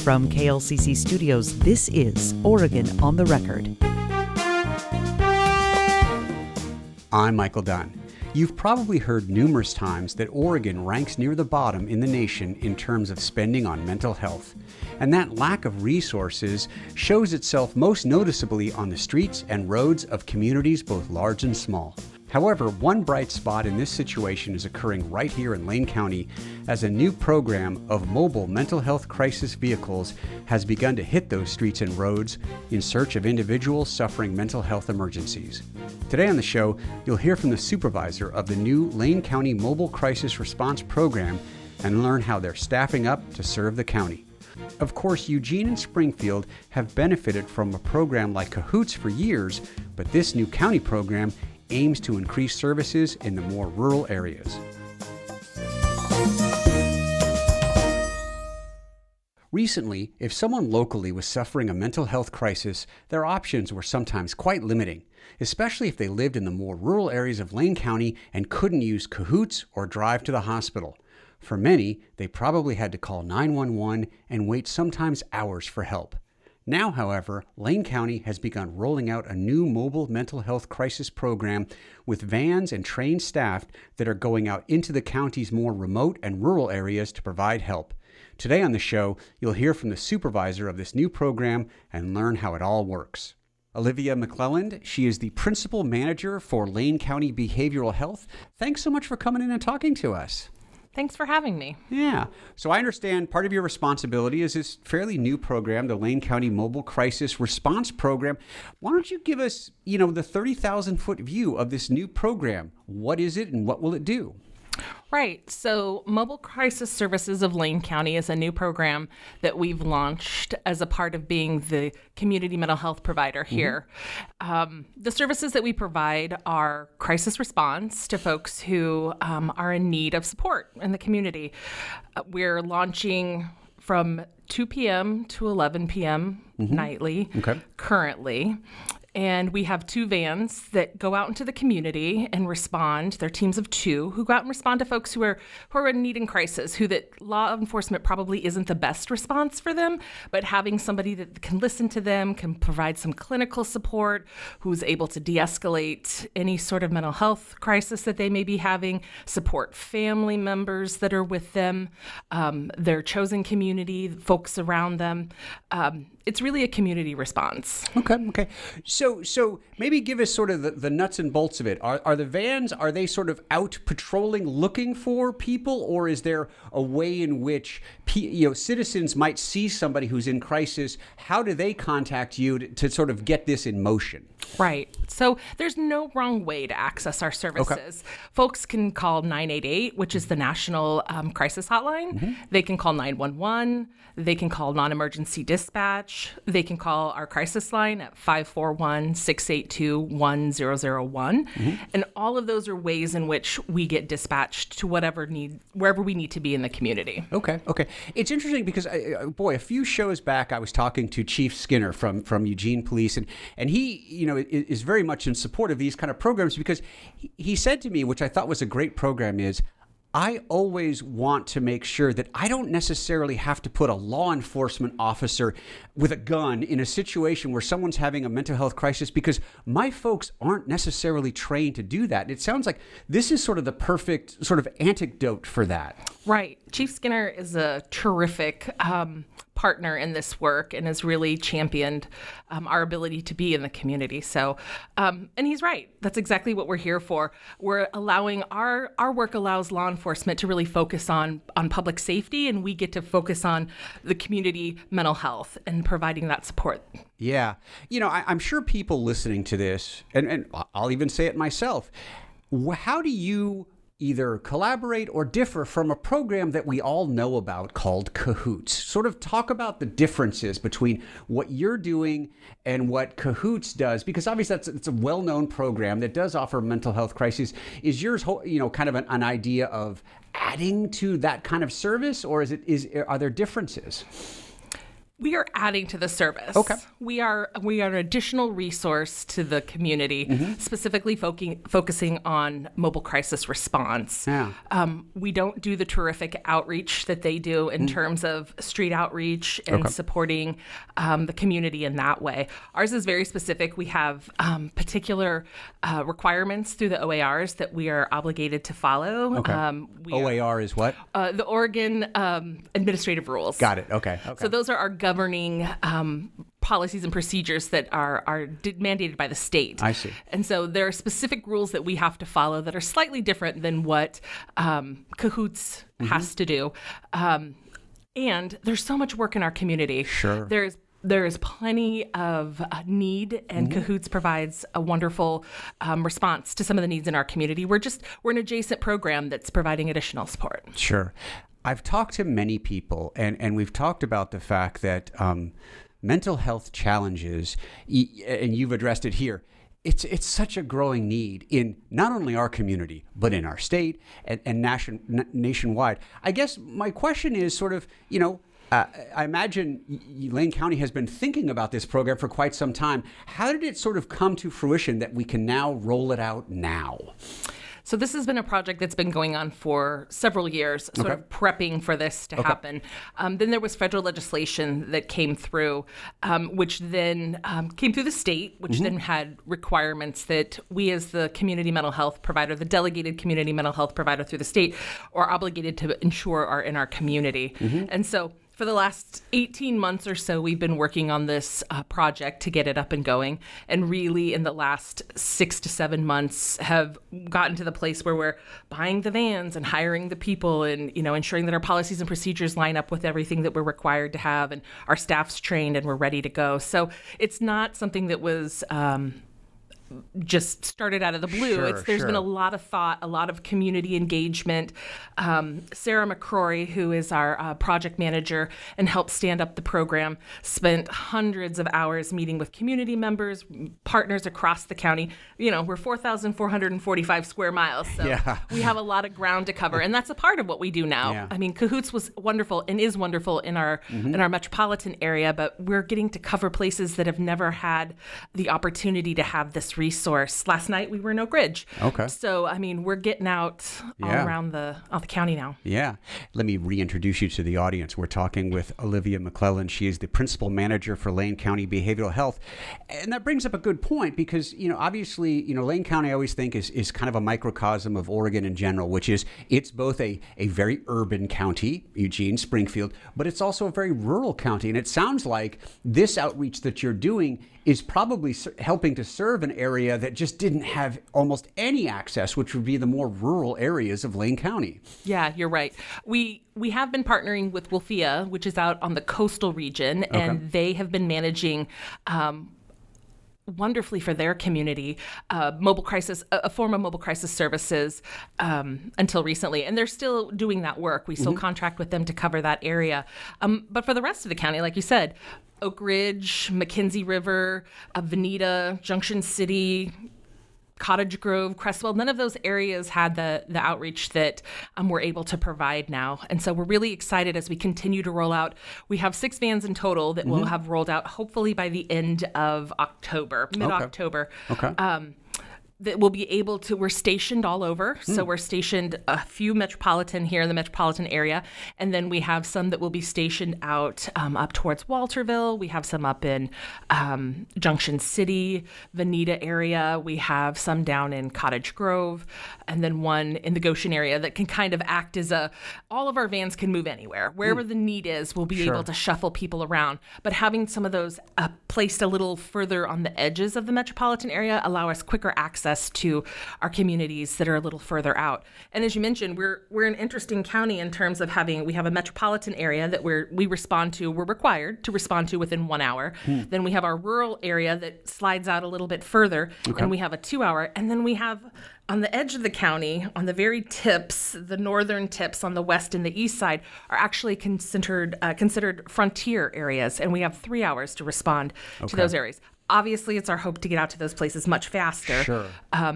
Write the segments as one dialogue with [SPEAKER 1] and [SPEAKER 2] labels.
[SPEAKER 1] From KLCC Studios, this is Oregon on the Record.
[SPEAKER 2] I'm Michael Dunn. You've probably heard numerous times that Oregon ranks near the bottom in the nation in terms of spending on mental health. And that lack of resources shows itself most noticeably on the streets and roads of communities both large and small. However, one bright spot in this situation is occurring right here in Lane County as a new program of mobile mental health crisis vehicles has begun to hit those streets and roads in search of individuals suffering mental health emergencies. Today on the show, you'll hear from the supervisor of the new Lane County Mobile Crisis Response Program and learn how they're staffing up to serve the county. Of course, Eugene and Springfield have benefited from a program like Cahoots for years, but this new county program aims to increase services in the more rural areas. Recently, if someone locally was suffering a mental health crisis, their options were sometimes quite limiting, especially if they lived in the more rural areas of Lane County and couldn't use Cahoots or drive to the hospital. For many, they probably had to call 911 and wait sometimes hours for help. Now, however, Lane County has begun rolling out a new mobile mental health crisis program with vans and trained staff that are going out into the county's more remote and rural areas to provide help. Today on the show, you'll hear from the supervisor of this new program and learn how it all works. Olivia McClelland, she is the principal manager for Lane County Behavioral Health. Thanks so much for coming in and talking to us.
[SPEAKER 3] Thanks for having me.
[SPEAKER 2] Yeah. So I understand part of your responsibility is this fairly new program, the Lane County Mobile Crisis Response Program. Why don't you give us, the 30,000-foot view of this new program? What is it and what will it do?
[SPEAKER 3] Right. So Mobile Crisis Services of Lane County is a new program that we've launched as a part of being the community mental health provider here. The services that we provide are crisis response to folks who are in need of support in the community. We're launching from 2 p.m. to 11 p.m. nightly currently. And we have 2 vans that go out into the community and respond. They're teams of 2 who go out and respond to folks who are in need in crisis, who that law enforcement probably isn't the best response for them, but having somebody that can listen to them, can provide some clinical support, who's able to de-escalate any sort of mental health crisis that they may be having, support family members that are with them, their chosen community, folks around them. It's really a community response.
[SPEAKER 2] Okay. So maybe give us sort of the nuts and bolts of it. Are the vans, are they sort of out patrolling looking for people, or is there a way in which citizens might see somebody who's in crisis? How do they contact you to sort of get this in motion?
[SPEAKER 3] Right. So there's no wrong way to access our services. Okay. Folks can call 988, which is the national crisis hotline. They can call 911. They can call non-emergency dispatch. They can call our crisis line at 541-682-1001. And all of those are ways in which we get dispatched to wherever we need to be in the community.
[SPEAKER 2] Okay. It's interesting because, a few shows back, I was talking to Chief Skinner from Eugene Police, and he, is very much in support of these kind of programs because he said to me, which I thought was a great program, is I always want to make sure that I don't necessarily have to put a law enforcement officer with a gun in a situation where someone's having a mental health crisis because my folks aren't necessarily trained to do that. It sounds like this is sort of the perfect sort of antidote for that.
[SPEAKER 3] Right. Chief Skinner is a terrific partner in this work and has really championed our ability to be in the community. So, and he's right. That's exactly what we're here for. We're allowing our work allows law enforcement to really focus on public safety, and we get to focus on the community mental health and providing that support.
[SPEAKER 2] Yeah. I'm sure people listening to this, and I'll even say it myself, how do you either collaborate or differ from a program that we all know about called Cahoots? Sort of talk about the differences between what you're doing and what Cahoots does, because obviously it's a well-known program that does offer mental health crises. Is yours, kind of an idea of adding to that kind of service, or are there differences?
[SPEAKER 3] We are adding to the service.
[SPEAKER 2] Okay.
[SPEAKER 3] We are an additional resource to the community, specifically focusing on mobile crisis response.
[SPEAKER 2] Yeah.
[SPEAKER 3] We don't do the terrific outreach that they do in terms of street outreach and supporting the community in that way. Ours is very specific. We have particular requirements through the OARs that we are obligated to follow.
[SPEAKER 2] Okay. OAR is what?
[SPEAKER 3] The Oregon Administrative Rules.
[SPEAKER 2] Got it. Okay.
[SPEAKER 3] So those are our governing policies and procedures that are mandated by the state.
[SPEAKER 2] I see.
[SPEAKER 3] And so there are specific rules that we have to follow that are slightly different than what Cahoots has to do. And there's so much work in our community.
[SPEAKER 2] Sure.
[SPEAKER 3] There is plenty of need, and Cahoots provides a wonderful response to some of the needs in our community. We're an adjacent program that's providing additional support.
[SPEAKER 2] Sure. I've talked to many people, and we've talked about the fact that mental health challenges, and you've addressed it here, it's such a growing need in not only our community, but in our state and nationwide. I guess my question is sort of, I imagine Lane County has been thinking about this program for quite some time. How did it sort of come to fruition that we can now roll it out now?
[SPEAKER 3] So this has been a project that's been going on for several years, sort of prepping for this to happen. Then there was federal legislation that came through, which then came through the state, which then had requirements that we as the community mental health provider, the delegated community mental health provider through the state, are obligated to ensure are in our community. And so for the last 18 months or so, we've been working on this project to get it up and going. And really, in the last 6 to 7 months, have gotten to the place where we're buying the vans and hiring the people and, ensuring that our policies and procedures line up with everything that we're required to have. And our staff's trained and we're ready to go. So it's not something that was just started out of the blue. There's been a lot of thought, a lot of community engagement. Sarah McCrory, who is our project manager and helped stand up the program, spent hundreds of hours meeting with community members, partners across the county. We're 4,445 square miles, so we have a lot of ground to cover, and that's a part of what we do now.
[SPEAKER 2] Yeah.
[SPEAKER 3] I mean, Cahoots was wonderful and is wonderful in our metropolitan area, but we're getting to cover places that have never had the opportunity to have this resource. Last night we were in Oak Ridge.
[SPEAKER 2] Okay.
[SPEAKER 3] So, we're getting out all around the county now.
[SPEAKER 2] Yeah. Let me reintroduce you to the audience. We're talking with Olivia McClellan. She is the principal manager for Lane County Behavioral Health. And that brings up a good point because, obviously, Lane County I always think is kind of a microcosm of Oregon in general, which is it's both a very urban county, Eugene, Springfield, but it's also a very rural county. And it sounds like this outreach that you're doing is probably helping to serve an area that just didn't have almost any access, which would be the more rural areas of Lane County.
[SPEAKER 3] Yeah, you're right. We have been partnering with Wolfia, which is out on the coastal region, and they have been managing wonderfully for their community, a form of mobile crisis services until recently. And they're still doing that work. We still contract with them to cover that area. But for the rest of the county, like you said, Oak Ridge, McKenzie River, Veneta, Junction City, Cottage Grove, Crestwell, none of those areas had the outreach that we're able to provide now. And so we're really excited as we continue to roll out. We have 6 vans in total that will have rolled out hopefully by the end of October, mid-October. That we'll be able to, we're stationed all over. So we're stationed a few metropolitan here in the metropolitan area. And then we have some that will be stationed out up towards Walterville. We have some up in Junction City, Veneta area. We have some down in Cottage Grove. And then one in the Goshen area that can kind of act as all of our vans can move anywhere. Wherever the need is, we'll be able to shuffle people around. But having some of those placed a little further on the edges of the metropolitan area allow us quicker access to our communities that are a little further out. And as you mentioned, we're an interesting county in terms of we have a metropolitan area that we're required to respond to within 1 hour. Then we have our rural area that slides out a little bit further, and we have a 2 hour. And then we have on the edge of the county, on the very tips, the northern tips on the west and the east side are actually considered frontier areas, and we have 3 hours to respond to those areas. Obviously, it's our hope to get out to those places much faster.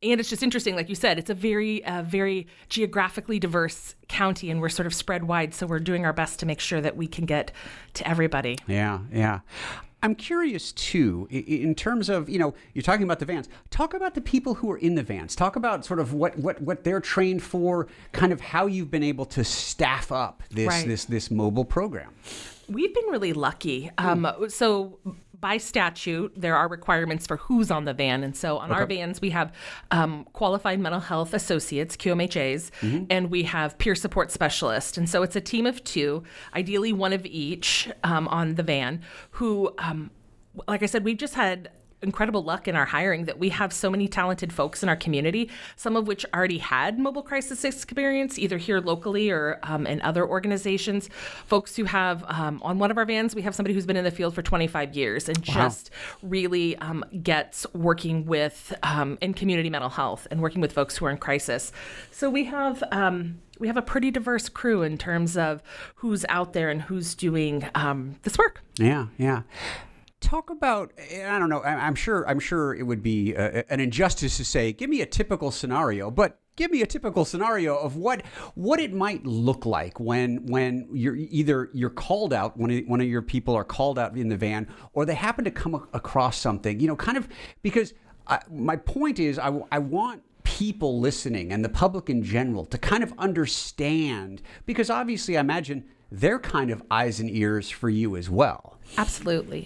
[SPEAKER 3] And it's just interesting, like you said, it's a very geographically diverse county, and we're sort of spread wide. So we're doing our best to make sure that we can get to everybody.
[SPEAKER 2] Yeah. I'm curious, too, in terms of, you're talking about the vans. Talk about the people who are in the vans. Talk about sort of what they're trained for, kind of how you've been able to staff up this mobile program.
[SPEAKER 3] We've been really lucky. So by statute, there are requirements for who's on the van. And so on our vans, we have qualified mental health associates, QMHAs, and we have peer support specialists. And so it's a team of 2, ideally one of each on the van, who, like I said, we've just had incredible luck in our hiring that we have so many talented folks in our community, some of which already had mobile crisis experience, either here locally or in other organizations. Folks who have, on one of our vans, we have somebody who's been in the field for 25 years and just really gets working with, in community mental health and working with folks who are in crisis. So we have a pretty diverse crew in terms of who's out there and who's doing this work.
[SPEAKER 2] Yeah. Talk about, I don't know, I'm sure it would be an injustice to say, give me a typical scenario, but give me a typical scenario of what it might look like when you're called out, one of your people are called out in the van, or they happen to come across something, kind of, because my point is I want people listening and the public in general to kind of understand, because obviously I imagine they're kind of eyes and ears for you as well.
[SPEAKER 3] Absolutely.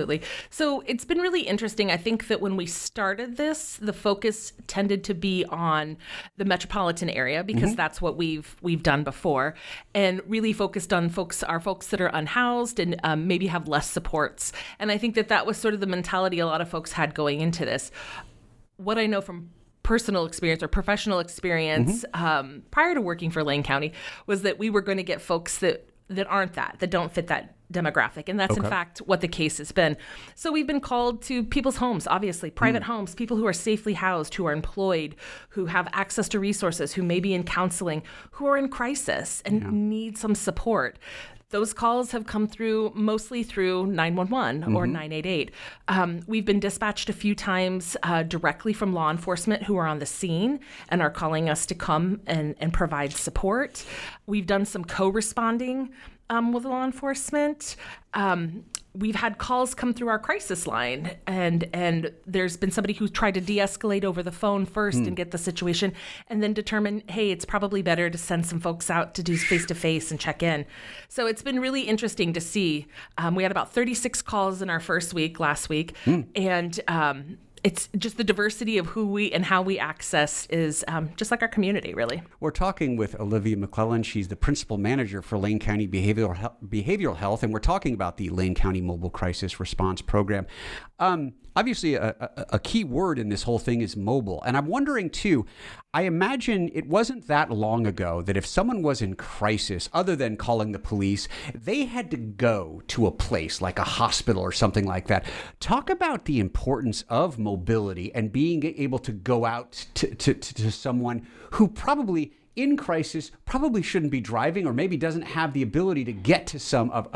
[SPEAKER 3] So it's been really interesting. I think that when we started this, the focus tended to be on the metropolitan area because that's what we've done before, and really focused on folks that are unhoused and maybe have less supports. And I think that was sort of the mentality a lot of folks had going into this. What I know from personal experience or professional experience prior to working for Lane County was that we were going to get folks that aren't that don't fit that demographic. And that's in fact what the case has been. So we've been called to people's homes, obviously, private homes, people who are safely housed, who are employed, who have access to resources, who may be in counseling, who are in crisis and need some support. Those calls have come through mostly through 911 or 988. We've been dispatched a few times directly from law enforcement who are on the scene and are calling us to come and provide support. We've done some co-responding with law enforcement. We've had calls come through our crisis line, and there's been somebody who tried to de-escalate over the phone first and get the situation, and then determine, hey, it's probably better to send some folks out to do face-to-face and check in. So it's been really interesting to see. We had about 36 calls in our first week last week, and it's just the diversity of who we and how we access is just like our community, really. We're
[SPEAKER 2] talking with Olivia McClellan. She's the principal manager for Lane County Behavioral Health, and we're talking about the Lane County Mobile Crisis Response Program. Obviously, a key word in this whole thing is mobile. And I'm wondering, too, I imagine it wasn't that long ago that if someone was in crisis, other than calling the police, they had to go to a place like a hospital or something like that. Talk about the importance of mobility and being able to go out to someone who probably in crisis probably shouldn't be driving, or maybe doesn't have the ability to get to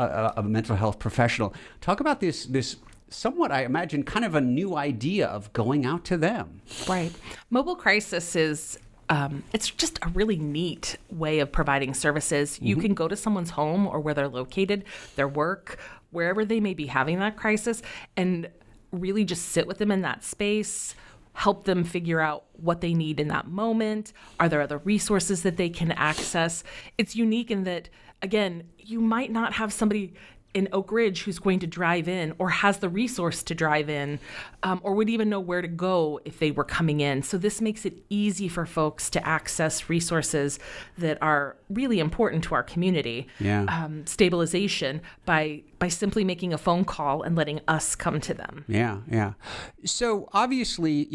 [SPEAKER 2] a mental health professional. Talk about this somewhat, I imagine, kind of a new idea of going out to them.
[SPEAKER 3] Right. Mobile crisis is, it's just a really neat way of providing services. You can go to someone's home or where they're located, their work, wherever they may be having that crisis, and really just sit with them in that space, help them figure out what they need in that moment. Are there other resources that they can access? It's unique in that, again, you might not have somebody in Oak Ridge who's going to drive in or has the resource to drive in, or would even know where to go if they were coming in. So this makes it easy for folks to access resources that are really important to our community. Stabilization by simply making a phone call and letting us come to them.
[SPEAKER 2] Yeah. So obviously,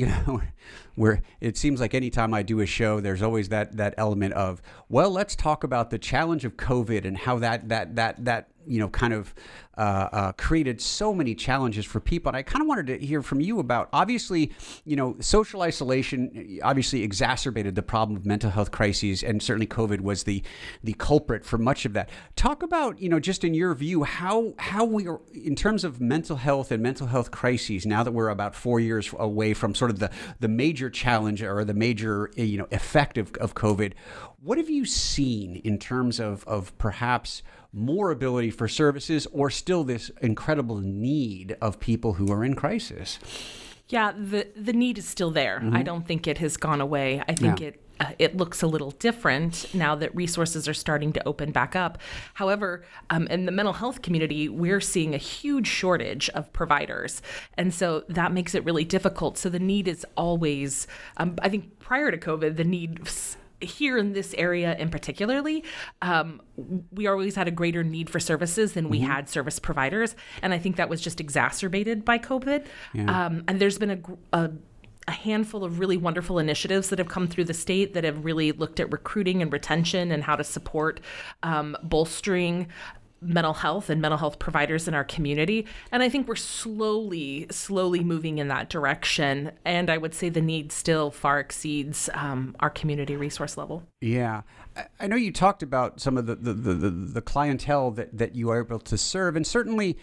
[SPEAKER 2] it seems like anytime I do a show, there's always that element of, well, let's talk about the challenge of COVID and how that kind of created so many challenges for people. And I kind of wanted to hear from you about, obviously, social isolation obviously exacerbated the problem of mental health crises, and certainly COVID was the culprit for much of that. Talk about, just in your view, how we are, in terms of mental health and mental health crises, now that we're about 4 years away from sort of the major challenge or the major, effect of COVID. What have you seen in terms of perhaps more ability for services, or still this incredible need of people who are in crisis?
[SPEAKER 3] Yeah, the need is still there. Mm-hmm. I don't think it has gone away. I think it looks a little different now that resources are starting to open back up. However, in the mental health community, we're seeing a huge shortage of providers. And so that makes it really difficult. So the need is always, I think prior to COVID, the need here in this area in particularly, we always had a greater need for services than we had service providers. And I think that was just exacerbated by COVID. Yeah. And there's been a handful of really wonderful initiatives that have come through the state that have really looked at recruiting and retention and how to support bolstering mental health and mental health providers in our community. And I think we're slowly moving in that direction. And I would say the need still far exceeds our community resource level.
[SPEAKER 2] Yeah. I know you talked about some of the clientele that you are able to serve. And certainly,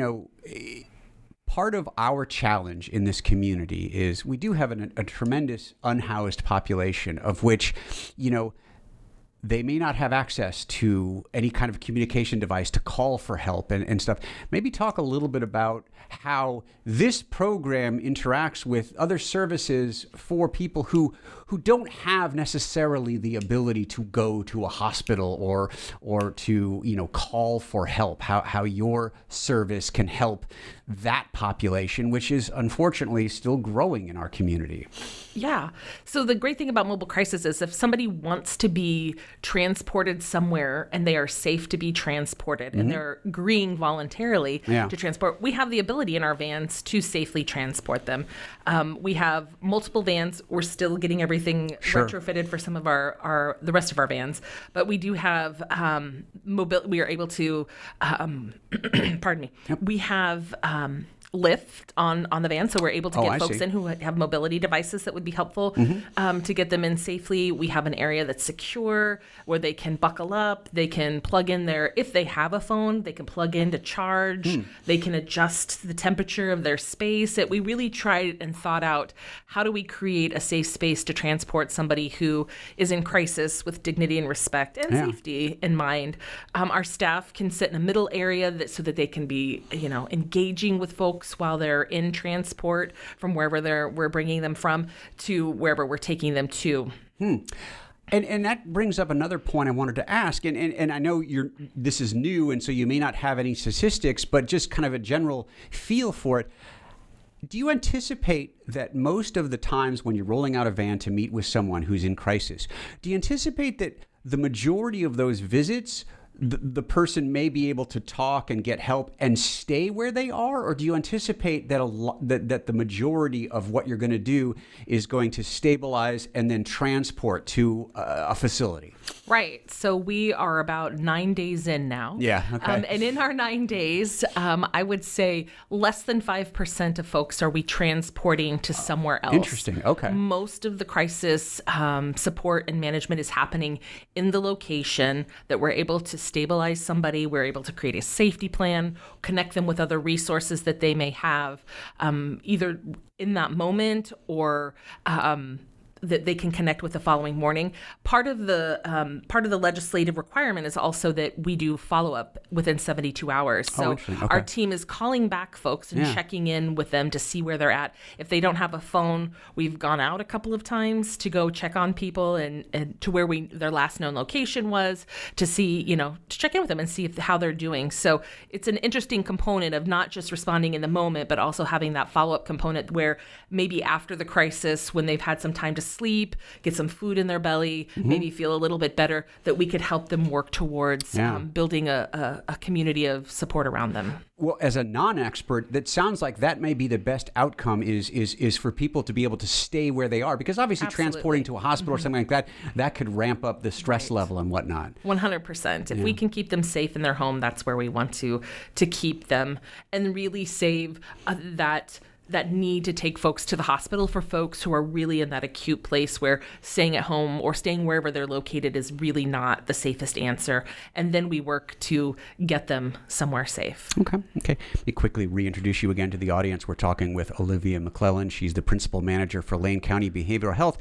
[SPEAKER 2] part of our challenge in this community is we do have a tremendous unhoused population, of which, they may not have access to any kind of communication device to call for help and stuff. Maybe talk a little bit about how this program interacts with other services for people who don't have necessarily the ability to go to a hospital or to call for help. How your service can help that population, which is unfortunately still growing in our community.
[SPEAKER 3] Yeah. So the great thing about mobile crisis is if somebody wants to be transported somewhere and they are safe to be transported and they're agreeing voluntarily to transport, we have the ability in our vans to safely transport them. We have multiple vans. We're still getting everything retrofitted for some of the rest of our vans, but we do have we are able to, pardon me, we have lift on the van, so we're able to get folks in who have mobility devices that would be helpful to get them in safely. We have an area that's secure where they can buckle up, they can plug in if they have a phone, they can plug in to charge, they can adjust the temperature of their space. We really tried and thought out, how do we create a safe space to transport somebody who is in crisis with dignity and respect and safety in mind. Our staff can sit in a middle area so that they can be engaging with folks while they're in transport from wherever we're bringing them from to wherever we're taking them to.
[SPEAKER 2] And that brings up another point I wanted to ask, and I know this is new, and so you may not have any statistics, but just kind of a general feel for it. Do you anticipate that most of the times when you're rolling out a van to meet with someone who's in crisis, do you anticipate that the majority of those visits, the person may be able to talk and get help and stay where they are? Or do you anticipate that that the majority of what you're going to do is going to stabilize and then transport to a facility?
[SPEAKER 3] Right. So we are about 9 days in now.
[SPEAKER 2] Yeah. Okay.
[SPEAKER 3] And in our 9 days, I would say less than 5% of folks are we transporting to somewhere else.
[SPEAKER 2] Interesting. Okay.
[SPEAKER 3] Most of the crisis support and management is happening in the location that we're able to stabilize somebody. We're able to create a safety plan, connect them with other resources that they may have, either in that moment or that they can connect with the following morning. Part of the legislative requirement is also that we do follow-up within 72 hours. So our team is calling back folks and checking in with them to see where they're at. If they don't have a phone, we've gone out a couple of times to go check on people and to where their last known location was, to see, to check in with them and see how they're doing. So it's an interesting component of not just responding in the moment, but also having that follow-up component where maybe after the crisis, when they've had some time to sleep, get some food in their belly, maybe feel a little bit better, that we could help them work towards building a community of support around them.
[SPEAKER 2] Well, as a non-expert, that sounds like that may be the best outcome is for people to be able to stay where they are, because obviously transporting to a hospital or something like that could ramp up the stress level and whatnot.
[SPEAKER 3] 100%. If we can keep them safe in their home, that's where we want to keep them and really save that need to take folks to the hospital for folks who are really in that acute place where staying at home or staying wherever they're located is really not the safest answer. And then we work to get them somewhere safe.
[SPEAKER 2] Okay. Let me quickly reintroduce you again to the audience. We're talking with Olivia McClellan. She's the principal manager for Lane County Behavioral Health.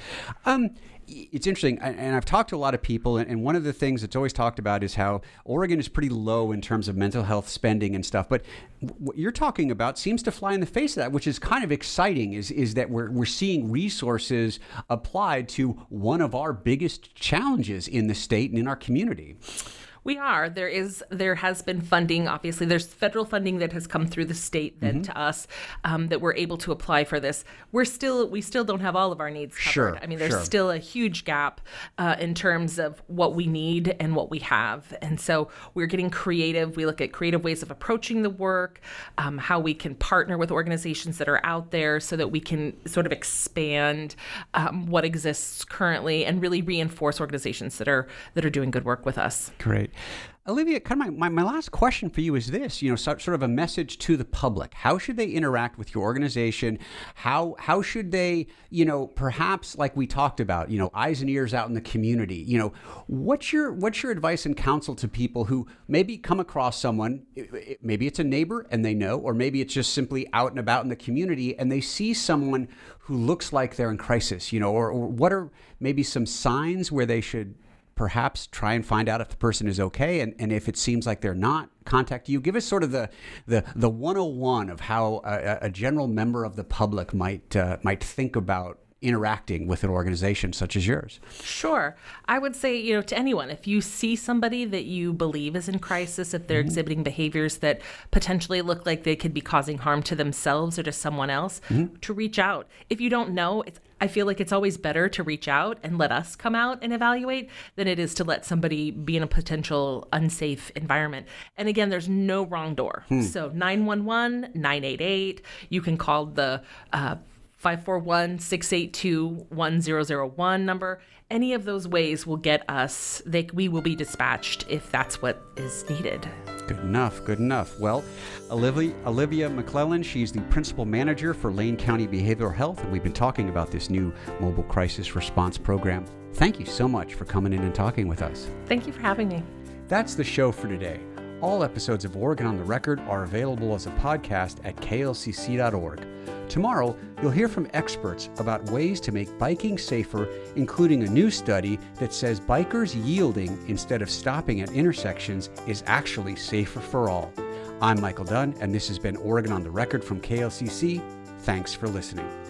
[SPEAKER 2] It's interesting, and I've talked to a lot of people, and one of the things that's always talked about is how Oregon is pretty low in terms of mental health spending and stuff. But what you're talking about seems to fly in the face of that, which is kind of exciting, is that we're seeing resources applied to one of our biggest challenges in the state and in our community.
[SPEAKER 3] We are. There has been funding. Obviously, there's federal funding that has come through the state then to us that we're able to apply for this. We still don't have all of our needs covered.
[SPEAKER 2] Sure,
[SPEAKER 3] I mean, there's still a huge gap in terms of what we need and what we have. And so we're getting creative. We look at creative ways of approaching the work, how we can partner with organizations that are out there so that we can sort of expand what exists currently and really reinforce organizations that are doing good work with us.
[SPEAKER 2] Great. Olivia, kind of my last question for you is this, sort of a message to the public. How should they interact with your organization? How should they, perhaps like we talked about, eyes and ears out in the community? What's your advice and counsel to people who maybe come across someone, maybe it's a neighbor and they know, or maybe it's just simply out and about in the community and they see someone who looks like they're in crisis, or what are maybe some signs where they should perhaps try and find out if the person is okay, and if it seems like they're not, contact you. Give us sort of the 101 of how a general member of the public might think about interacting with an organization such as yours.
[SPEAKER 3] Sure. I would say, to anyone, if you see somebody that you believe is in crisis, if they're exhibiting behaviors that potentially look like they could be causing harm to themselves or to someone else, to reach out. If you don't know, I feel like it's always better to reach out and let us come out and evaluate than it is to let somebody be in a potential unsafe environment. And again, there's no wrong door. So 911, 988, you can call the 541-682-1001 number. Any of those ways will get us, we will be dispatched if that's what is needed.
[SPEAKER 2] Good enough. Well, Olivia McClellan, she's the principal manager for Lane County Behavioral Health, and we've been talking about this new mobile crisis response program. Thank you so much for coming in and talking with us.
[SPEAKER 3] Thank you for having me.
[SPEAKER 2] That's the show for today. All episodes of Oregon on the Record are available as a podcast at klcc.org. Tomorrow, you'll hear from experts about ways to make biking safer, including a new study that says bikers yielding instead of stopping at intersections is actually safer for all. I'm Michael Dunn, and this has been Oregon on the Record from KLCC. Thanks for listening.